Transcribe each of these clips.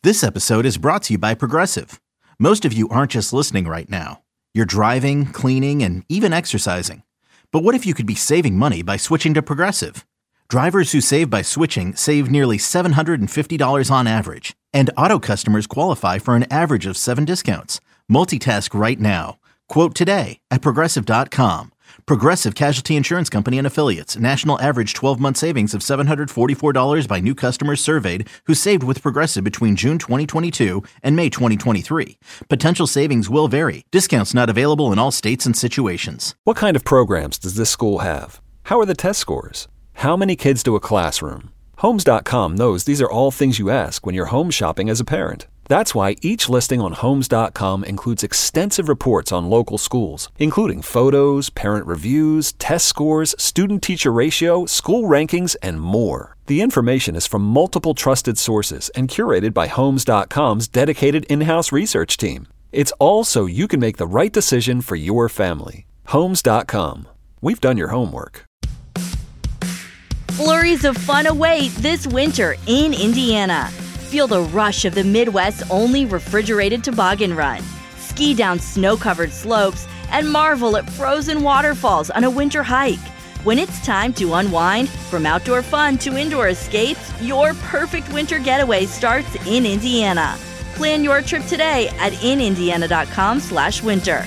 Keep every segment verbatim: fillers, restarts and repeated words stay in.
This episode is brought to you by Progressive. Most of you aren't just listening right now. You're driving, cleaning, and even exercising. But what if you could be saving money by switching to Progressive? Drivers who save by switching save nearly seven hundred fifty dollars on average. And auto customers qualify for an average of seven discounts. Multitask right now. Quote today at Progressive dot com. Progressive Casualty Insurance Company and Affiliates. National average twelve-month savings of seven hundred forty-four dollars by new customers surveyed who saved with Progressive between June twenty twenty-two and May twenty twenty-three. Potential savings will vary. Discounts not available in all states and situations. What kind of programs does this school have? How are the test scores? How many kids do a classroom? Homes dot com knows these are all things you ask when you're home shopping as a parent. That's why each listing on Homes dot com includes extensive reports on local schools, including photos, parent reviews, test scores, student-teacher ratio, school rankings, and more. The information is from multiple trusted sources and curated by Homes dot com's dedicated in-house research team. It's all so you can make the right decision for your family. Homes dot com. We've done your homework. Flurries of fun await this winter in Indiana. Feel the rush of the Midwest's only refrigerated toboggan run. Ski down snow-covered slopes and marvel at frozen waterfalls on a winter hike. When it's time to unwind, from outdoor fun to indoor escapes, your perfect winter getaway starts in Indiana. Plan your trip today at in indiana dot com slash winter.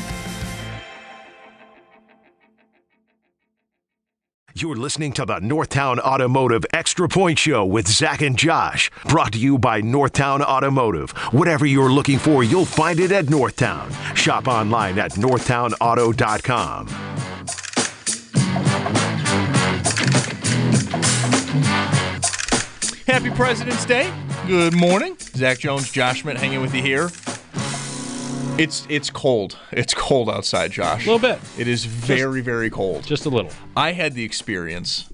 You're listening to the Northtown Automotive Extra Point Show with Zach and Josh. Brought to you by Northtown Automotive. Whatever you're looking for, you'll find it at Northtown. Shop online at northtown auto dot com. Happy President's Day. Good morning. Zach Jones, Josh Schmidt hanging with you here. It's it's cold. It's cold outside, Josh. A little bit. It is very, just, very cold. Just a little. I had the experience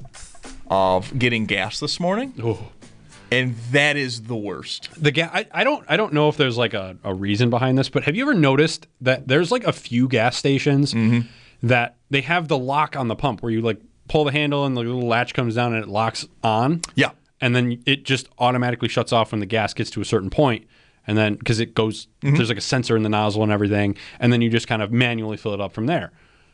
of getting gas this morning, Ooh. and that is the worst. The gas. I, I don't. I don't know if there's like a, a reason behind this, but have you ever noticed that there's like a few gas stations mm-hmm. that they have the lock on the pump where you like pull the handle and the little latch comes down and it locks on? Yeah. And then it just automatically shuts off when the gas gets to a certain point. And then, because it goes, mm-hmm. there's like a sensor in the nozzle and everything, and then you just kind of manually fill it up from there.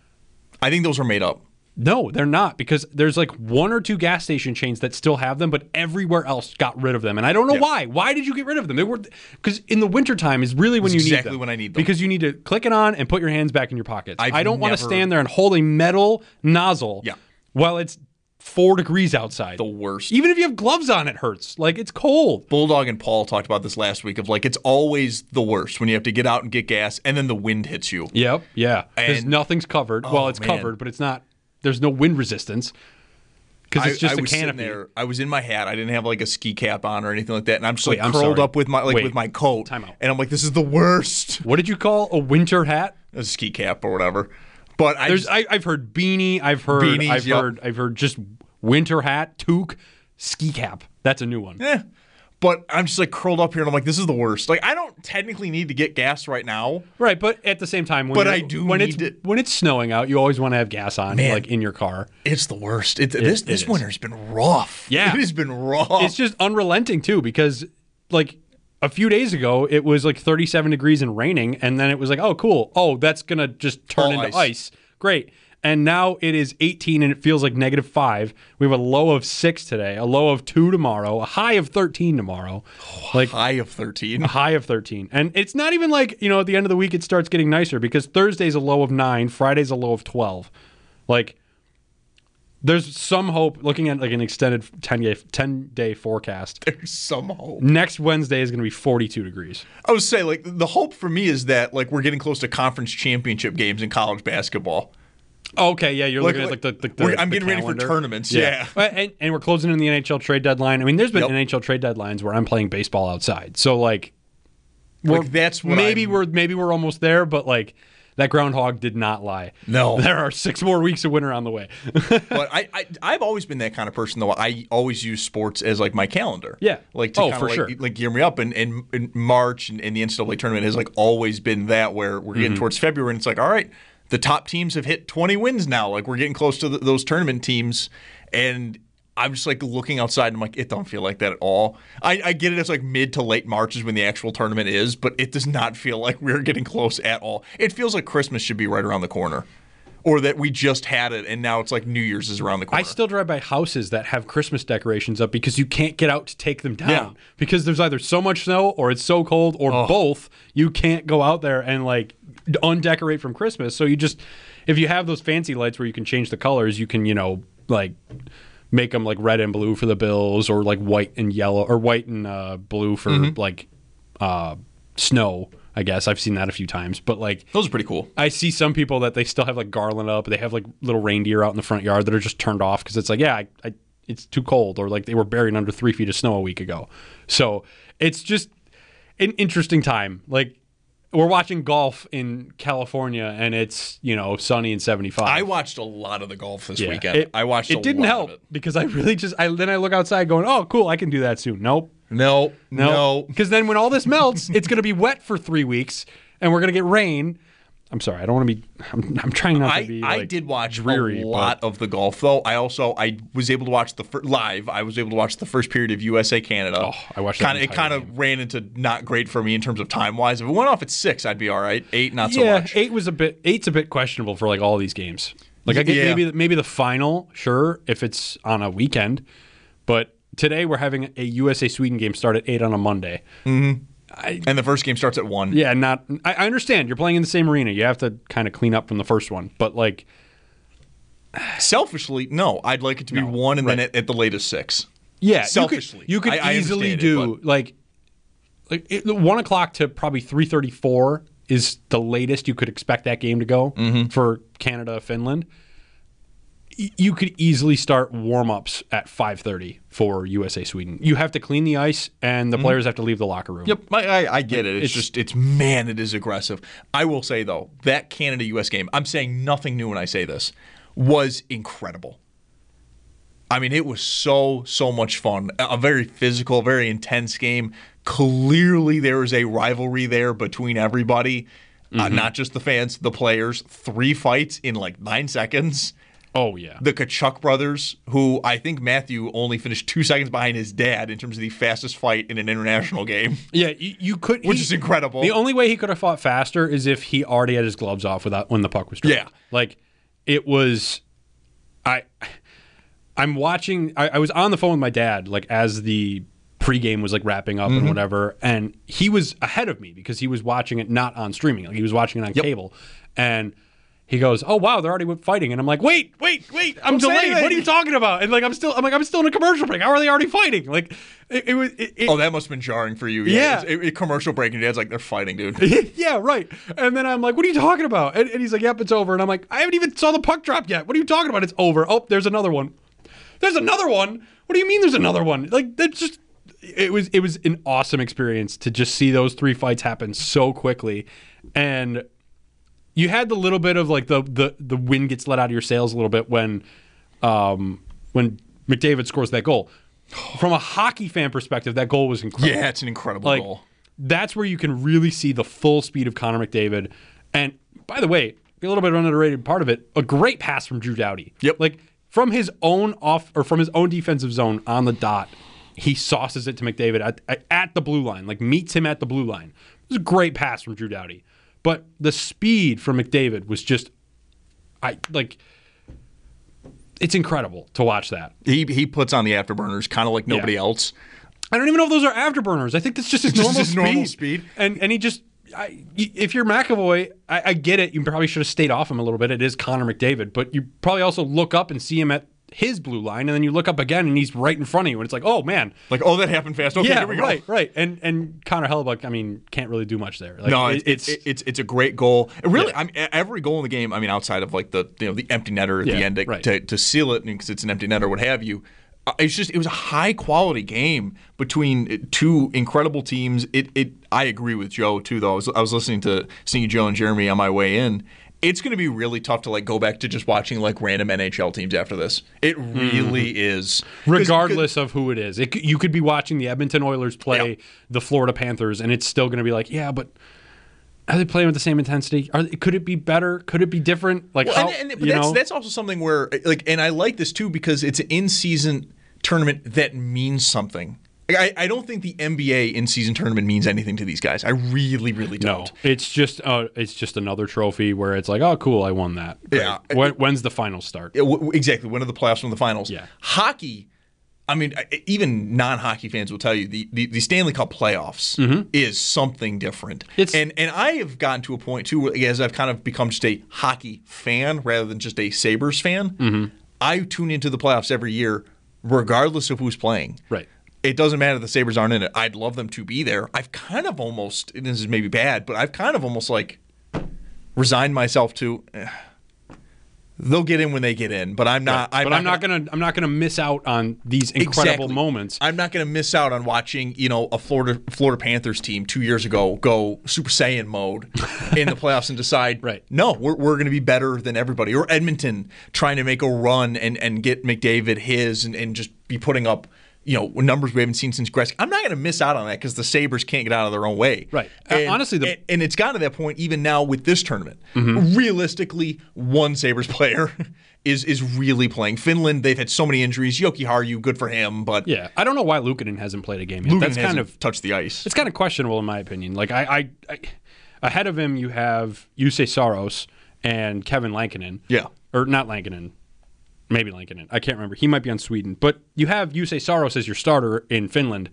I think those are made up. No, they're not, because there's like one or two gas station chains that still have them, but everywhere else got rid of them. And I don't know yeah. why. Why did you get rid of them? They were because in the wintertime is really when That's you exactly need them. Exactly when I need them. Because you need to click it on and put your hands back in your pockets. I've I don't never... want to stand there and hold a metal nozzle yeah. while it's four degrees outside. The worst. Even if you have gloves on, it hurts. Like, it's cold. Bulldog and Paul talked about this last week of like, it's always the worst when you have to get out and get gas and then the wind hits you. Yep. Yeah. Because And- nothing's covered. Oh, well, it's man. covered, but it's not. There's no wind resistance. Because it's just I, I a was sitting canopy. there. I was in my hat. I didn't have like a ski cap on or anything like that, and I'm just Wait, like I'm curled sorry. up with my like Wait. with my coat. Time out. And I'm like, this is the worst. What did you call a winter hat? A ski cap or whatever. But I There's, just, I, I've heard beanie. I've heard. Beanies, I've yep. heard. I've heard just winter hat, toque, ski cap. That's a new one. eh. But I'm just like curled up here, and I'm like, this is the worst. Like, I don't technically need to get gas right now. Right, but at the same time, when But you're- I do when need it's to- when it's snowing out, you always want to have gas on, Man. like in your car. It's the worst. It, It- this it this is. winter's been rough. Yeah. It has been rough. It's just unrelenting too, because like a few days ago it was like thirty-seven degrees and raining, and then it was like, oh cool, oh that's gonna just turn All into ice. ice. Great. And now it is eighteen and it feels like negative five. We have a low of six today, a low of two tomorrow, a high of thirteen tomorrow. Like high of thirteen. a high of thirteen. And it's not even like, you know, at the end of the week it starts getting nicer, because Thursday's a low of nine, Friday's a low of twelve. Like, there's some hope looking at like an extended ten day forecast. There's some hope. Next Wednesday is going to be forty-two degrees. I would say, like, the hope for me is that, like, we're getting close to conference championship games in college basketball. Okay, yeah, you're Like- looking like, at like the, the, the we're- I'm the getting ready for calendar. tournaments, yeah. Well, And, and we're closing in the N H L trade deadline. I mean, there's been Yep. N H L trade deadlines where I'm playing baseball outside. So like, we're, Like, that's what maybe I'm- we're maybe we're almost there, but like that groundhog did not lie. No. There are six more weeks of winter on the way. But I, I, I've always been that kind of person, though. I always use sports as, like, my calendar. Yeah. Like, to Oh, kind for of, sure. like, like, gear me up. And, and, and March and, and the N C double A tournament has, like, always been that, where we're getting Mm-hmm. towards February, and it's like, all right, the top teams have hit twenty wins now. Like, we're getting close to the, those tournament teams. And I'm just like looking outside and I'm like, it don't feel like that at all. I, I get it as like mid to late March is when the actual tournament is, but it does not feel like we're getting close at all. It feels like Christmas should be right around the corner. Or that we just had it and now it's like New Year's is around the corner. I still drive by houses that have Christmas decorations up because you can't get out to take them down. Yeah. Because there's either so much snow or it's so cold or Oh. both. You can't go out there and like undecorate from Christmas. So you just, if you have those fancy lights where you can change the colors, you can, you know, like make them like red and blue for the Bills or like white and yellow or white and uh, blue for Mm-hmm. like uh, snow. I guess I've seen that a few times, but like Those are pretty cool. I see some people that they still have like garland up. They have like little reindeer out in the front yard that are just turned off because it's like, yeah, I, I, it's too cold, or like they were buried under three feet of snow a week ago. So it's just an interesting time. Like we're watching golf in California, and it's you know sunny and seventy-five. I watched a lot of the golf this Yeah. weekend. It, I watched. It a didn't lot help of it. because I really just I then I look outside going, oh cool, I can do that soon. Nope. No, No, no. because then when all this melts, it's going to be wet for three weeks, and we're going to get rain. I'm sorry, I don't want to be. I'm, I'm trying not I, to be. I like, did watch dreary, a lot but- of the golf, though. I also I was able to watch the fir- live. I was able to watch the first period of U S A Canada. Oh, I watched that Kinda, It entire kind of game. ran into not great for me in terms of time wise. If it went off at six, I'd be all right. Eight, not so yeah, much. eight was a bit. Eight's a bit questionable for like all these games. Like I get Yeah. maybe maybe the final, sure, if it's on a weekend, but today we're having a U S A Sweden game start at eight on a Monday. And the first game starts at one. Yeah, not. I, I understand you're playing in the same arena. You have to kind of clean up from the first one, but like, Selfishly, no. I'd like it to be No, one and then right. at, at the latest six. yeah, Selfishly. you could, you could I- I easily understand it, do but- like, like it, one o'clock to probably three thirty four is the latest you could expect that game to go Mm-hmm. for Canada Finland. You could easily start warm-ups at five thirty for U S A Sweden. You have to clean the ice, and the players have to leave the locker room. Mm-hmm. Yep, I, I, I get it. It's, It's- just, it's man, it is aggressive. I will say though, that Canada U S game, I'm saying nothing new when I say this, was incredible. I mean, it was so, so much fun. A very physical, very intense game. Clearly, there is a rivalry there between everybody, uh, not just the fans, the players. Three fights in like nine seconds. Oh yeah. The Kachuk brothers, who I think Matthew only finished two seconds behind his dad in terms of the fastest fight in an international game. Yeah, you, you could, Which he- is incredible. The only way he could have fought faster is if he already had his gloves off without when the puck was dropped. Yeah. like it was. I, I'm watching. I, I was on the phone with my dad, like as the pregame was like wrapping up Mm-hmm. and whatever, and he was ahead of me because he was watching it not on streaming, like he was watching it on Yep. cable, and. He goes, "Oh wow, they're already fighting," and I'm like, "Wait, wait, wait! I'm Don't say delayed. anything." What are you talking about?" And like, I'm still, I'm like, I'm still in a commercial break. How are they already fighting? Like, it, it was. It, it, Oh, that must have been jarring for you. Yeah. It's- It, it, commercial break, and your dad's like, they're fighting, dude. yeah, right. And then I'm like, what are you talking about? And, and he's like, yep, it's over. And I'm like, I haven't even saw the puck drop yet. What are you talking about? It's over. Oh, there's another one. There's another one. What do you mean there's another one? Like, that's just, it was, it was an awesome experience to just see those three fights happen so quickly. And you had the little bit of like the, the, the wind gets let out of your sails a little bit when, um, when McDavid scores that goal. From a hockey fan perspective, that goal was incredible. Yeah, it's an incredible Like, goal. that's where you can really see the full speed of Connor McDavid. And by the way, a little bit of an underrated part of it, a great pass from Drew Doughty. Yep. Like from his own off or from his own defensive zone on the dot, he sauces it to McDavid at, at, at the blue line, like meets him at the blue line. It was a great pass from Drew Doughty. But the speed from McDavid was just, I like, it's incredible to watch that. He he puts on the afterburners, kind of like nobody Yeah. else. I don't even know if those are afterburners. I think that's just his Just normal his speed. normal speed. And and he just, I, if you're McAvoy, I, I get it. You probably should have stayed off him a little bit. It is Connor McDavid, but you probably also look up and see him at his blue line, and then you look up again and he's right in front of you, and it's like, oh man, Like, oh, that happened fast. Okay, yeah, here we go. right, right. And and Connor Hellebuck, I mean, can't really do much there. Like, No, it- it's it's, it's it's a great goal. It really, Yeah. I mean, every goal in the game. I mean, outside of like the you know the empty netter at Yeah, the end to, right. to, to seal it because it's an empty netter, what have you. Uh, It's just it was a high quality game between two incredible teams. It it I agree with Joe too though. I was I was listening to seeing Joe and Jeremy on my way in. It's going to be really tough to like go back to just watching like random N H L teams after this. It really is. 'Cause- regardless of who it is. It, c- you could be watching the Edmonton Oilers play Yeah. the Florida Panthers, and it's still going to be like, yeah, but are they playing with the same intensity? Are could it be better? Could it be different? Like, Well, how, and, and, but you that's know? that's also something where like, and I like this too because it's an in season. tournament that means something. I, I don't think the N B A in-season tournament means anything to these guys. I really, really don't. No, it's just uh, it's just another trophy where it's like, oh, cool, I won that. Great. Yeah. When, when's the finals start? Yeah, w- exactly. When are the playoffs? When are the finals? Yeah. Hockey, I mean, even non-hockey fans will tell you the, the, the Stanley Cup playoffs Mm-hmm. is something different. It's- and and I have gotten to a point, too, as I've kind of become just a hockey fan rather than just a Sabres fan. Mm-hmm. I tune into the playoffs every year regardless of who's playing. Right. It doesn't matter if the Sabres aren't in it. I'd love them to be there. I've kind of almost, and this is maybe bad, but I've kind of almost like resigned myself to, eh, they'll get in when they get in, but I'm not. Right. I'm but not I'm not gonna, gonna I'm not gonna miss out on these incredible Exactly. moments. I'm not going to miss out on watching, you know, a Florida Florida Panthers team two years ago go Super Saiyan mode in the playoffs and decide, Right. no, we're we're going to be better than everybody. Or Edmonton trying to make a run and, and get McDavid his and, and just be putting up, you know, numbers we haven't seen since Gretzky. I'm not going to miss out on that because the Sabres can't get out of their own way. Right. Uh, And, honestly, the- and, and it's gotten to that point even now with this tournament. Mm-hmm. Realistically, one Sabres player is is really playing. Finland, they've had so many injuries. Yoki Haru, good for him, but Yeah, I don't know why Luukkonen hasn't played a game yet. Lugan That's kind hasn't of touched the ice. it's kind of questionable in my opinion. Like I, I, I ahead of him you have Jussi Saros and Kevin Lankinen. Yeah. Or not Lankinen. Maybe Lankinen. I can't remember. He might be on Sweden. But you have Jussi Saros as your starter in Finland.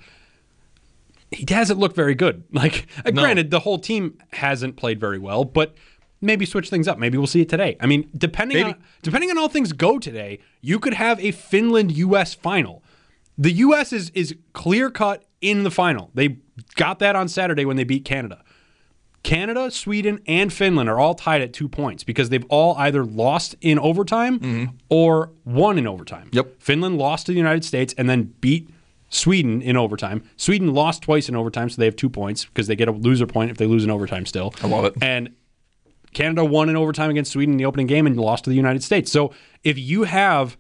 He hasn't looked very good. Like uh, No. granted, the whole team hasn't played very well, but maybe switch things up. Maybe we'll see it today. I mean, depending Maybe. on depending on how things go today, you could have a Finland U S final. The U S is is clear cut in the final. They got that on Saturday when they beat Canada. Canada, Sweden, and Finland are all tied at two points because they've all either lost in overtime or won in overtime. Yep. Finland lost to the United States and then beat Sweden in overtime. Sweden lost twice in overtime, so they have two points because they get a loser point if they lose in overtime still. I love it. And Canada won in overtime against Sweden in the opening game and lost to the United States. So if you have,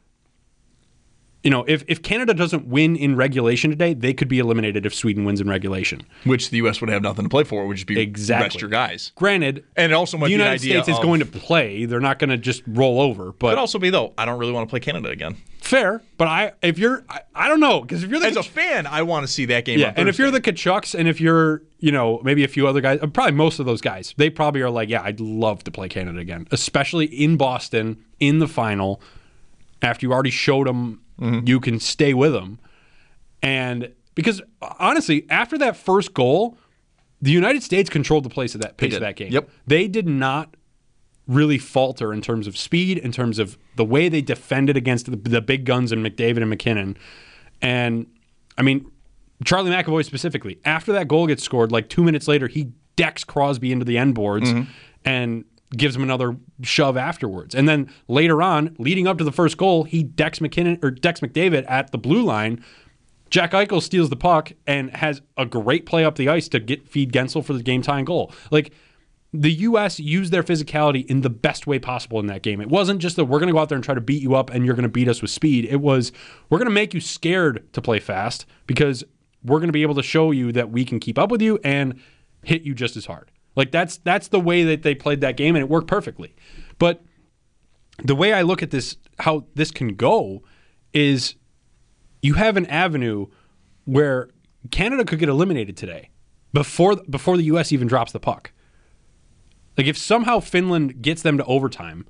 you know, if, if Canada doesn't win in regulation today, they could be eliminated if Sweden wins in regulation. Which the U S would have nothing to play for, which would be Exactly. rest your guys. Granted, And it also might the be an United idea States is of- going to play. They're not going to just roll over. But Could also be, though, I don't really want to play Canada again. fair. But I, if you're, I, I don't know, because if you're the As a fan, I want to see that game yeah, on and if you're Thursday. the Kachucks, and if you're, you know, maybe a few other guys, uh, probably most of those guys, they probably are like, yeah, I'd love to play Canada again, especially in Boston in the final. After you already showed them Mm-hmm. you can stay with them, and because honestly, after that first goal, the United States controlled the pace of that pace did. of that game. Yep. They did not really falter in terms of speed, in terms of the way they defended against the, the big guns and McDavid and McKinnon. And I mean, Charlie McAvoy specifically, after that goal gets scored, like two minutes later, he decks Crosby into the end boards Mm-hmm. and gives him another shove afterwards. And then later on, leading up to the first goal, he decks McKinnon or decks McDavid at the blue line. Jack Eichel steals the puck and has a great play up the ice to get feed Gensel for the game tying goal. Like, the U S used their physicality in the best way possible in that game. It wasn't just that we're going to go out there and try to beat you up and you're going to beat us with speed. It was, we're going to make you scared to play fast because we're going to be able to show you that we can keep up with you and hit you just as hard. Like, that's that's the way that they played that game, and it worked perfectly. But the way I look at this, how this can go, is you have an avenue where Canada could get eliminated today before before the U S even drops the puck. Like, if somehow Finland gets them to overtime,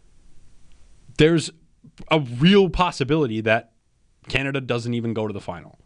there's a real possibility that Canada doesn't even go to the final.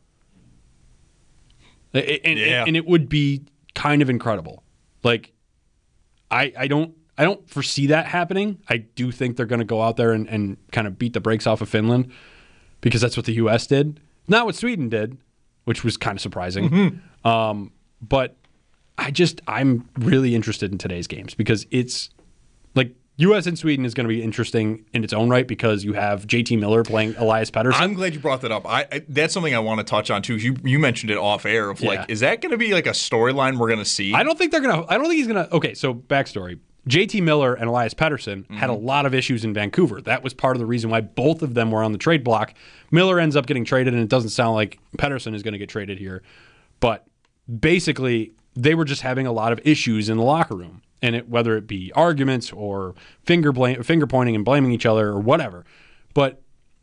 And, and- Yeah. and it would be kind of incredible. Like, I I don't I don't foresee that happening. I do think they're going to go out there and, and kind of beat the brakes off of Finland because that's what the U S did. Not what Sweden did, which was kind of surprising. Mm-hmm. Um, but I just I'm really interested in today's games because it's like U S and Sweden is going to be interesting in its own right because you have J T Miller playing Elias Pettersson. I'm glad you brought that up. I, I that's something I want to touch on too. You you mentioned it off air of Yeah. like, is that going to be like a storyline we're going to see? I don't think they're gonna. I don't think he's gonna. Okay, so backstory: J T Miller and Elias Pettersson Mm-hmm. had a lot of issues in Vancouver. That was part of the reason why both of them were on the trade block. Miller ends up getting traded, and it doesn't sound like Pettersson is going to get traded here. But basically, they were just having a lot of issues in the locker room, and it, whether it be arguments or finger blame, finger pointing and blaming each other or whatever. But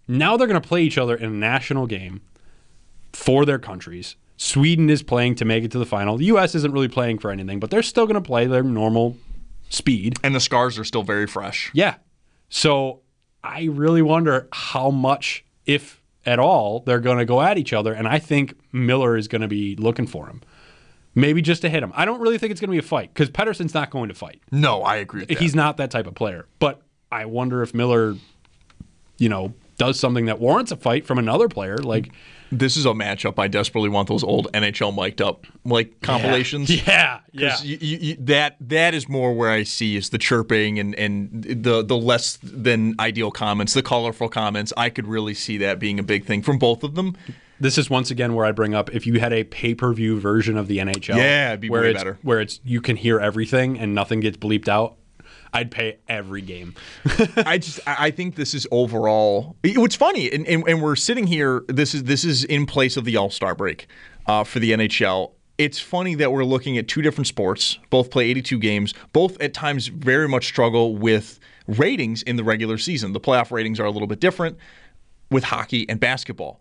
Now they're going to play each other in a national game for their countries. Sweden is playing to make it to the final. The U S isn't really playing for anything, but they're still going to play their normal speed. And the scars are still very fresh. Yeah. So I really wonder how much, if at all, they're going to go at each other. And I think Miller is going to be looking for him. Maybe just to hit him. I don't really think it's going to be a fight because Pettersson's not going to fight. No, I agree with that. He's not that type of player. But I wonder if Miller, you know, does something that warrants a fight from another player. Like, this is a matchup I desperately want those old N H L mic'd up like compilations. Yeah, yeah. You, you, you, that that is more where I see is the chirping and, and the the less than ideal comments, the colorful comments. I could really see that being a big thing from both of them. This is once again where I bring up if you had a pay-per-view version of the N H L, yeah, it'd be where way it's, better. Where it's you can hear everything and nothing gets bleeped out. I'd pay every game. I just I think this is overall. What's funny, and, and, and we're sitting here. This is this is in place of the All-Star break uh, for the N H L. It's funny that we're looking at two different sports. Both play eighty-two games. Both at times very much struggle with ratings in the regular season. The playoff ratings are a little bit different with hockey and basketball,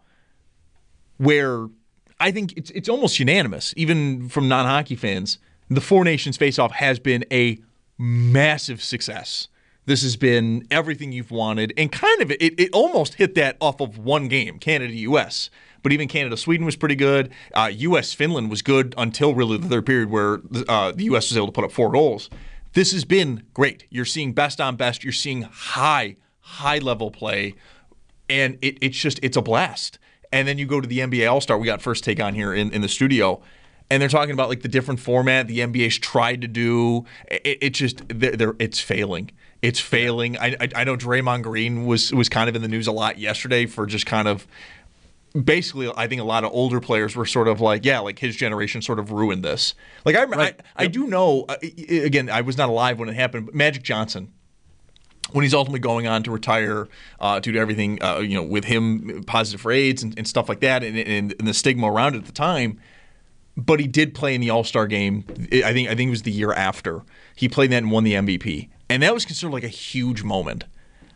where I think it's it's almost unanimous, even from non-hockey fans. The Four Nations Face-Off has been a massive success. This has been everything you've wanted, and kind of it, it almost hit that off of one game, Canada-U S. But even Canada-Sweden was pretty good. Uh, U S-Finland was good until really the third period where uh, the U S was able to put up four goals. This has been great. You're seeing best on best. You're seeing high, high-level play, and it, it's just it's a blast. And then you go to the N B A All-Star. We got First Take on here in, in the studio. And they're talking about like the different format the N B A's tried to do. It, it just they're, they're, it's failing. It's failing. I, I I know Draymond Green was was kind of in the news a lot yesterday for just kind of basically. I think a lot of older players were sort of like, yeah, like his generation sort of ruined this. Like I right. I, I do know. Uh, again, I was not alive when it happened. But Magic Johnson, when he's ultimately going on to retire uh, due to everything, uh, you know, with him positive for AIDS and, and stuff like that, and, and, and the stigma around it at the time. But he did play in the All-Star game. I think I think it was the year after. He played that and won the M V P. And that was considered like a huge moment.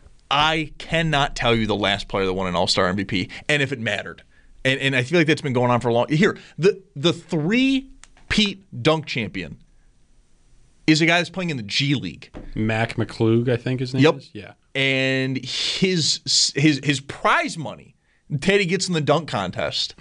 I cannot tell you the last player that won an All-Star M V P and if it mattered. And and I feel like that's been going on for a long Here, the the three-peat dunk champion is a guy that's playing in the G League. Mac McClung, I think his name yep. is. Yeah. And his his his prize money Teddy gets in the dunk contest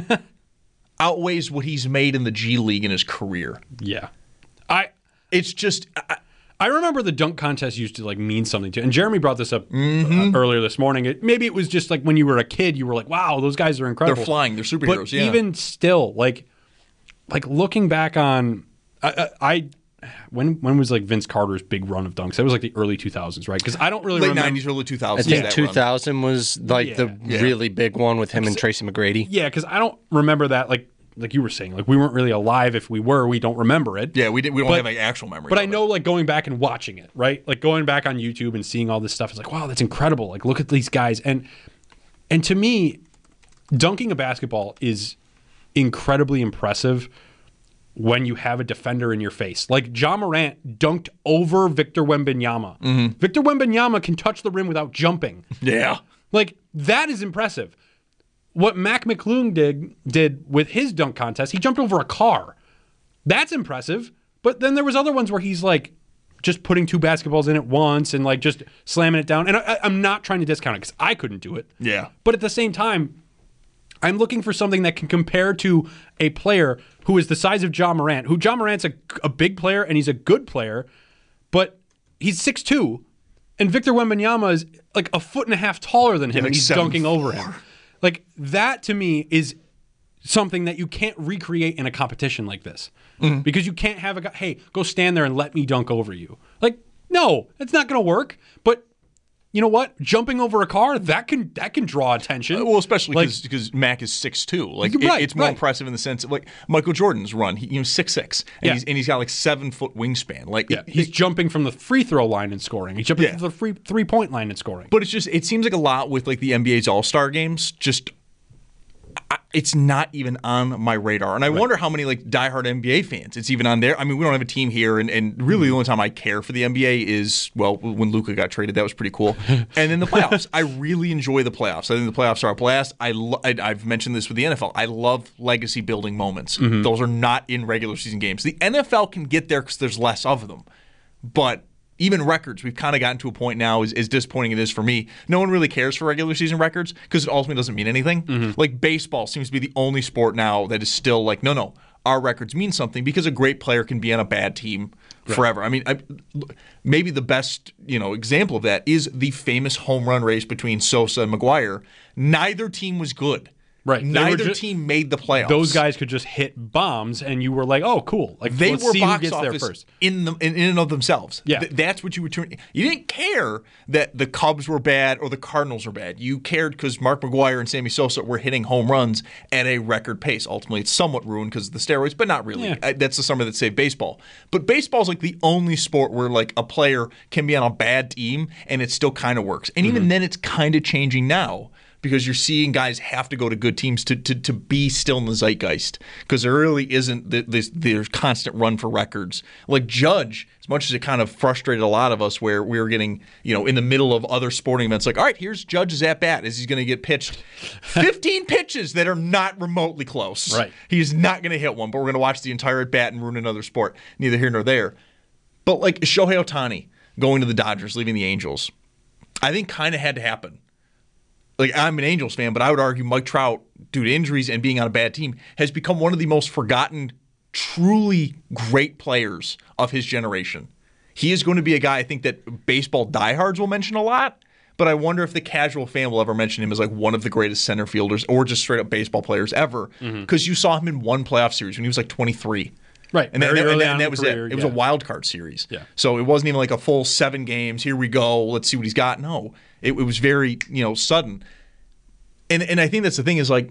outweighs what he's made in the G League in his career. Yeah. I it's just I, I remember the dunk contest used to like mean something to, and Jeremy brought this up mm-hmm. uh, earlier this morning. It, maybe it was just like when you were a kid, you were like, "Wow, those guys are incredible. They're flying. They're superheroes." But yeah. even still, like, like looking back on, I, I, when when was like Vince Carter's big run of dunks? That was like the early two thousands, right? Because I don't really late remember. nineties, early two thousands. I think two thousand run. Was like yeah. the yeah. really big one with him and Tracy McGrady. Yeah, because I don't remember that like. Like you were saying, like we weren't really alive. If we were, we don't remember it. Yeah, we did. We don't but, have like actual memory. But I know, it. like going back and watching it, right? Like going back on YouTube and seeing all this stuff is like, wow, that's incredible. Like look at these guys, and and to me, dunking a basketball is incredibly impressive when you have a defender in your face. Like Ja Morant dunked over Victor Wembanyama. Mm-hmm. Victor Wembanyama can touch the rim without jumping. Yeah, like that is impressive. What Mac McClung did did with his dunk contest, he jumped over a car. That's impressive. But then there was other ones where he's like just putting two basketballs in at once and like just slamming it down. And I, I'm not trying to discount it because I couldn't do it. Yeah. But at the same time, I'm looking for something that can compare to a player who is the size of Ja Morant, who Ja Morant's a, a big player and he's a good player, but he's six two, and Victor Wembanyama is like a foot and a half taller than him, yeah, like and he's seven, dunking four. over him. Like, that to me is something that you can't recreate in a competition like this. Mm-hmm. Because you can't have a guy, hey, go stand there and let me dunk over you. Like, no, it's not going to work. But you know what? Jumping over a car, that can that can draw attention. Uh, well, especially like, because Mac is six two. Like, right, it, it's more right. impressive in the sense of, like, Michael Jordan's run. He, you know, six six. And, yeah. he's, and he's got, like, seven-foot wingspan. Like, yeah, it, he's it, jumping from the free throw line and scoring. He's jumping yeah. from the free three-point line and scoring. But it's just, it seems like a lot with, like, the N B A's All-Star games. Just, I, it's not even on my radar. And I right. wonder how many like diehard N B A fans it's even on there. I mean, we don't have a team here, and, and really the only time I care for the N B A is, well, when Luka got traded. That was pretty cool. And then the playoffs. I really enjoy the playoffs. I think the playoffs are a blast. I lo- I, I've mentioned this with the N F L. I love legacy-building moments. Mm-hmm. Those are not in regular season games. The N F L can get there because there's less of them. But even records, we've kind of gotten to a point now, as, as disappointing it is for me, no one really cares for regular season records because it ultimately doesn't mean anything. Mm-hmm. Like baseball seems to be the only sport now that is still like, no, no, our records mean something because a great player can be on a bad team right. forever. I mean, I, maybe the best you know example of that is the famous home run race between Sosa and McGwire. Neither team was good. Right. Neither just, team made the playoffs. Those guys could just hit bombs, and you were like, "Oh, cool!" Like they let's were see box who gets office there first. in the in, in and of themselves. Yeah, Th- that's what you were turning. You didn't care that the Cubs were bad or the Cardinals were bad. You cared because Mark McGwire and Sammy Sosa were hitting home runs at a record pace. Ultimately, it's somewhat ruined because of the steroids, but not really. Yeah. I, that's the summer that saved baseball. But baseball is like the only sport where like a player can be on a bad team and it still kind of works. And even mm-hmm. then, it's kind of changing now. Because you're seeing guys have to go to good teams to to, to be still in the zeitgeist. Because there really isn't this there's constant run for records. Like Judge, as much as it kind of frustrated a lot of us, where we were getting you know in the middle of other sporting events, like all right, here's Judge's at bat as he's going to get pitched fifteen pitches that are not remotely close. Right, he's not going to hit one, but we're going to watch the entire at bat and ruin another sport. Neither here nor there. But like Shohei Ohtani going to the Dodgers, leaving the Angels, I think kind of had to happen. Like, I'm an Angels fan, but I would argue Mike Trout, due to injuries and being on a bad team, has become one of the most forgotten, truly great players of his generation. He is going to be a guy I think that baseball diehards will mention a lot, but I wonder if the casual fan will ever mention him as like one of the greatest center fielders or just straight up baseball players ever, because mm-hmm. you saw him in one playoff series when he was like twenty-three. Right, and, that, and, early that, and that was career, it. It was yeah. a wild card series. Yeah. So it wasn't even like a full seven games. Here we go. Let's see what he's got. No, it, it was very you know sudden. And and I think that's the thing is like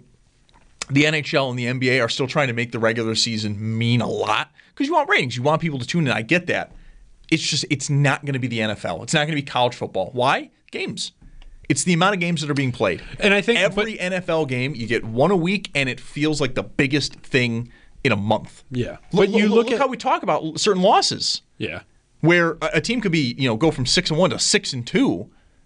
the N H L and the N B A are still trying to make the regular season mean a lot because you want ratings. You want people to tune in. I get that. It's just it's not going to be the N F L. It's not going to be college football. Why? Games. It's the amount of games that are being played. And I think every but, N F L game you get one a week, and it feels like the biggest thing in a month. Yeah, but look, you look, look look at how we talk about certain losses. Yeah, where a, a team could be, you know, go from six and one to six and two,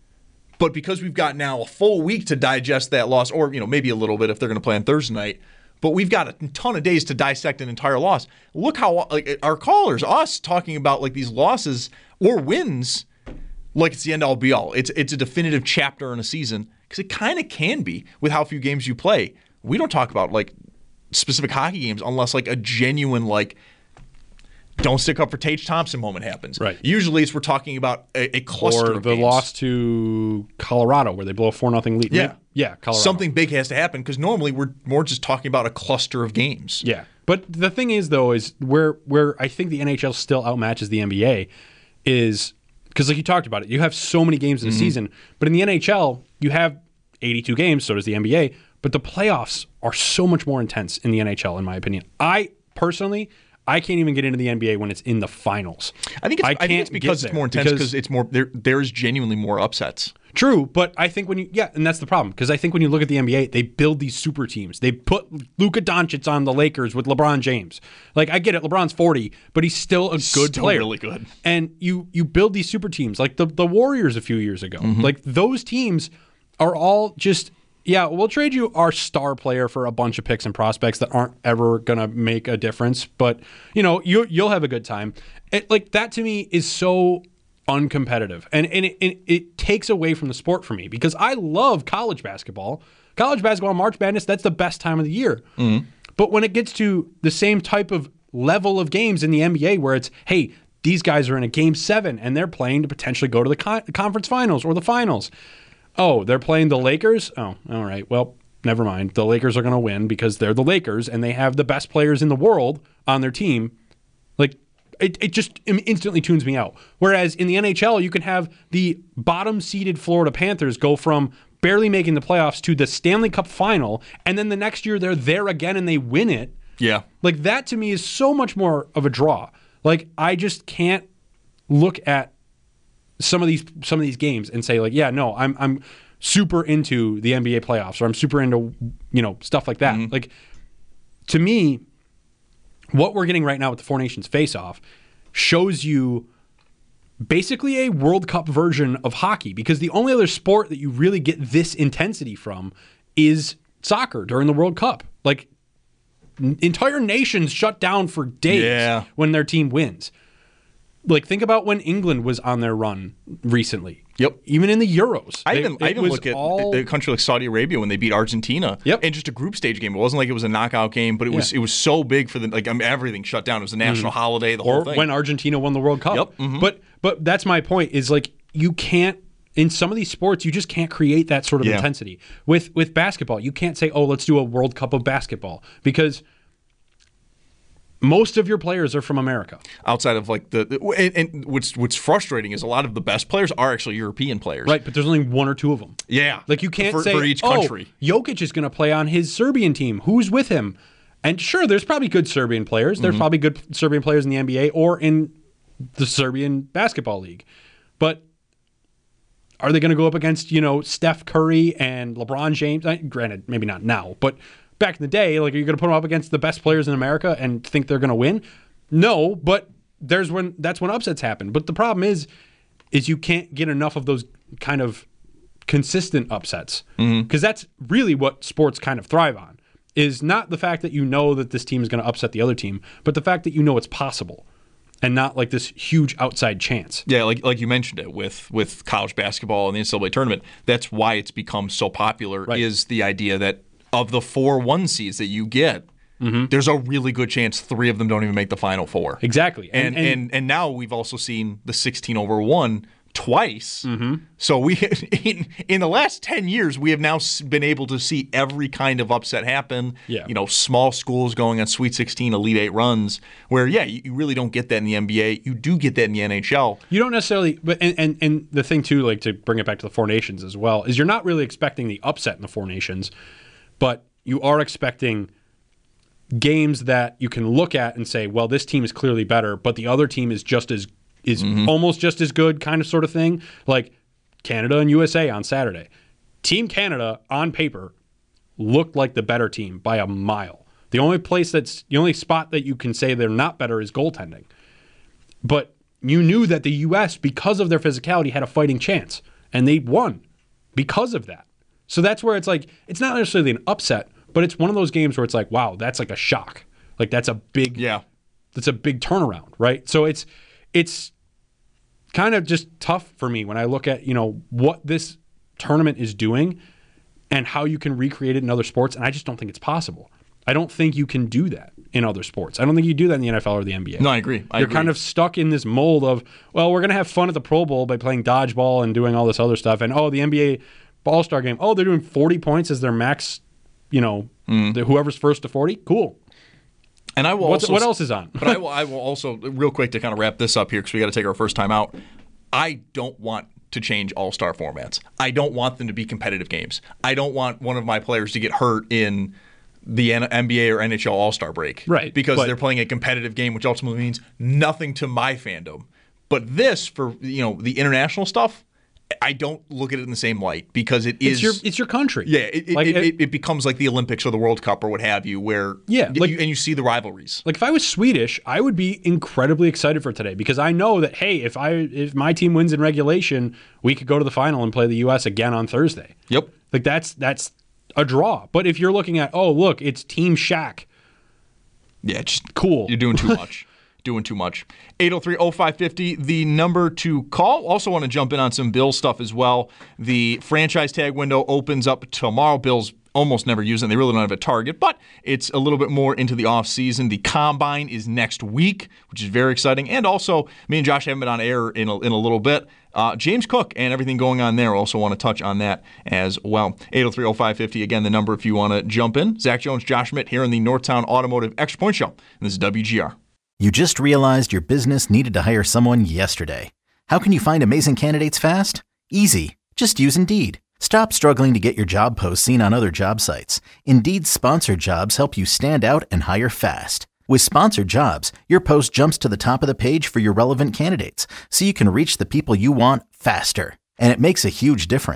but because we've got now a full week to digest that loss, or you know, maybe a little bit if they're going to play on Thursday night, but we've got a ton of days to dissect an entire loss. Look how like our callers, us talking about like these losses or wins, like it's the end all be all. It's it's a definitive chapter in a season because it kind of can be with how few games you play. We don't talk about like specific hockey games unless like a genuine like don't stick up for Tage Thompson moment happens. Right. Usually it's we're talking about a, a cluster or of the games. loss to Colorado where they blow a four nothing lead. Yeah. Yeah, Colorado. Something big has to happen because normally we're more just talking about a cluster of games. Yeah. But the thing is though is where where I think the N H L still outmatches the N B A is because like you talked about it, you have so many games in a mm-hmm. season, but in the N H L you have eighty-two games, so does the N B A. But the playoffs are so much more intense in the N H L, in my opinion. I personally, I can't even get into the N B A when it's in the finals. I think it's, I I think it's because it's more intense because it's more there. There is genuinely more upsets. True, but I think when you yeah, and that's the problem because I think when you look at the N B A, they build these super teams. They put Luka Doncic on the Lakers with LeBron James. Like I get it, LeBron's forty, but he's still a good still player, really good. And you you build these super teams like the the Warriors a few years ago. Mm-hmm. Like those teams are all just. Yeah, we'll trade you our star player for a bunch of picks and prospects that aren't ever going to make a difference. But, you know, you, you'll have a good time. It, like, that to me is so uncompetitive. And, and it, it, it takes away from the sport for me because I love college basketball. College basketball, March Madness, that's the best time of the year. Mm-hmm. But when it gets to the same type of level of games in the N B A where it's, hey, these guys are in a game seven and they're playing to potentially go to the con- conference finals or the finals. Oh, they're playing the Lakers? Oh, all right. Well, never mind. The Lakers are going to win because they're the Lakers and they have the best players in the world on their team. Like, it, it just instantly tunes me out. Whereas in the N H L, you can have the bottom-seeded Florida Panthers go from barely making the playoffs to the Stanley Cup final, and then the next year they're there again and they win it. Yeah. Like, that to me is so much more of a draw. Like, I just can't look at some of these some of these games and say like, yeah, no, I'm I'm super into the N B A playoffs or I'm super into, you know, stuff like that. Mm-hmm. Like, to me, what we're getting right now with the Four Nations face-off shows you basically a World Cup version of hockey, because the only other sport that you really get this intensity from is soccer during the World Cup. Like, n- entire nations shut down for days yeah. when their team wins. Like, think about when England was on their run recently. Yep. Even in the Euros. I they, even, I even look at all... a country like Saudi Arabia when they beat Argentina. Yep. In just a group stage game. It wasn't like it was a knockout game, but it was yeah. it was so big for the like I mean, everything shut down. It was a national mm-hmm. holiday. The or whole thing. When Argentina won the World Cup. Yep. Mm-hmm. But but that's my point. Is like you can't in some of these sports you just can't create that sort of yeah. intensity. With with basketball, you can't say, oh, let's do a World Cup of basketball, because most of your players are from America. Outside of like the, and, and what's what's frustrating is a lot of the best players are actually European players. Right, but there's only one or two of them. Yeah. Like you can't for, say, for each country. oh, Jokic is going to play on his Serbian team. Who's with him? And sure, there's probably good Serbian players. There's mm-hmm. probably good Serbian players in the N B A or in the Serbian basketball league. But are they going to go up against, you know, Steph Curry and LeBron James? I, granted, maybe not now, but back in the day, like, are you going to put them up against the best players in America and think they're going to win? No, but there's when that's when upsets happen. But the problem is, is you can't get enough of those kind of consistent upsets, because mm-hmm. that's really what sports kind of thrive on. Is not the fact that you know that this team is going to upset the other team, but the fact that you know it's possible, and not like this huge outside chance. Yeah, like like you mentioned it with with college basketball and the N C double A tournament. That's why it's become so popular. Right. Is the idea that of the four one seeds that you get, mm-hmm. there's a really good chance three of them don't even make the Final Four. Exactly. And and, and, and, and now we've also seen the sixteen over one twice. Mm-hmm. So we in, in the last ten years, we have now been able to see every kind of upset happen. Yeah. You know, small schools going on Sweet sixteen, Elite Eight runs, where, yeah, you, you really don't get that in the N B A. You do get that in the N H L. You don't necessarily, but and, and, and the thing, too, like to bring it back to the Four Nations as well, is you're not really expecting the upset in the Four Nations, but you are expecting games that you can look at and say, well, this team is clearly better, but the other team is just as is mm-hmm. almost just as good, kind of sort of thing. Like Canada and U S A on Saturday. Team Canada, on paper, looked like the better team by a mile. The only place that's the only spot that you can say they're not better is goaltending. But you knew that the U S, because of their physicality, had a fighting chance, and they won because of that. So that's where it's like, it's not necessarily an upset, but it's one of those games where it's like, wow, that's like a shock. Like that's a big, yeah, that's a big turnaround, right? So it's it's kind of just tough for me when I look at, you know, what this tournament is doing and how you can recreate it in other sports, and I just don't think it's possible. I don't think you can do that in other sports. I don't think you do that in the N F L or the N B A. No, I agree. I You're agree. kind of stuck in this mold of, well, we're going to have fun at the Pro Bowl by playing dodgeball and doing all this other stuff, and oh, the N B A All-Star game, oh, they're doing forty points as their max, you know, mm. the, whoever's first to forty. Cool. And I will What's, also, what else is on? But I will, I will also, real quick to kind of wrap this up here because we got to take our first time out. I don't want to change all-star formats. I don't want them to be competitive games. I don't want one of my players to get hurt in the N B A or N H L All-Star break. Right. Because but, they're playing a competitive game, which ultimately means nothing to my fandom. But this, for you know the international stuff, I don't look at it in the same light because it is it's your it's your country. Yeah, it like it, it, it, it becomes like the Olympics or the World Cup or what have you, where yeah, like, you, and you see the rivalries. Like if I was Swedish, I would be incredibly excited for today because I know that hey, if I if my team wins in regulation, we could go to the final and play the U S again on Thursday. Yep, like that's that's a draw. But if you're looking at oh look, it's Team Shaq. Yeah, just cool. You're doing too much. Doing too much. eight oh three oh five five oh, the number to call. Also want to jump in on some Bills stuff as well. The franchise tag window opens up tomorrow. Bills almost never use it. They really don't have a target, but it's a little bit more into the offseason. The Combine is next week, which is very exciting. And also, me and Josh haven't been on air in a, in a little bit. Uh, James Cook and everything going on there. Also want to touch on that as well. eight oh three oh five five oh, again, the number if you want to jump in. Zach Jones, Josh Schmidt here in the Northtown Automotive Extra Point Show. And this is W G R. You just realized your business needed to hire someone yesterday. How can you find amazing candidates fast? Easy. Just use Indeed. Stop struggling to get your job posts seen on other job sites. Indeed's sponsored jobs help you stand out and hire fast. With sponsored jobs, your post jumps to the top of the page for your relevant candidates, so you can reach the people you want faster. And it makes a huge difference.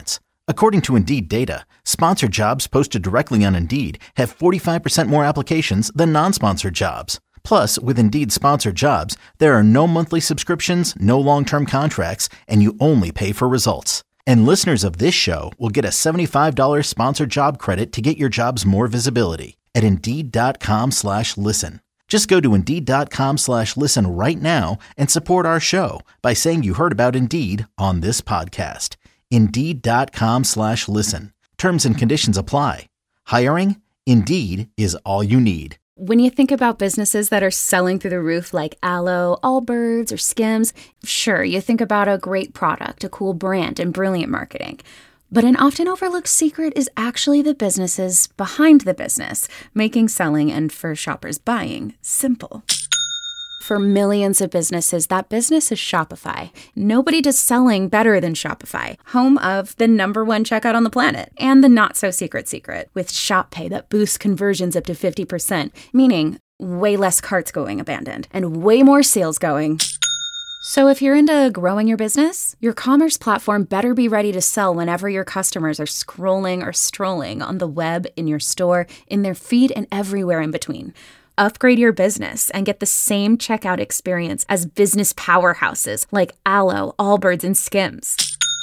According to Indeed data, sponsored jobs posted directly on Indeed have forty-five percent more applications than non-sponsored jobs. Plus, with Indeed sponsored jobs, there are no monthly subscriptions, no long-term contracts, and you only pay for results. And listeners of this show will get a seventy-five dollars sponsored job credit to get your jobs more visibility at Indeed.com slash listen. Just go to Indeed.com slash listen right now and support our show by saying you heard about Indeed on this podcast. Indeed.com slash listen. Terms and conditions apply. Hiring? Indeed is all you need. When you think about businesses that are selling through the roof like Aloe, Allbirds, or Skims, sure, you think about a great product, a cool brand, and brilliant marketing. But an often overlooked secret is actually the businesses behind the business, making selling and for shoppers buying simple. For millions of businesses, that business is Shopify. Nobody does selling better than Shopify, home of the number one checkout on the planet and the not-so-secret secret with Shop Pay that boosts conversions up to fifty percent, meaning way less carts going abandoned and way more sales going. So if you're into growing your business, your commerce platform better be ready to sell whenever your customers are scrolling or strolling on the web, in your store, in their feed, and everywhere in between. Upgrade your business and get the same checkout experience as business powerhouses like Aloe, Allbirds, and Skims.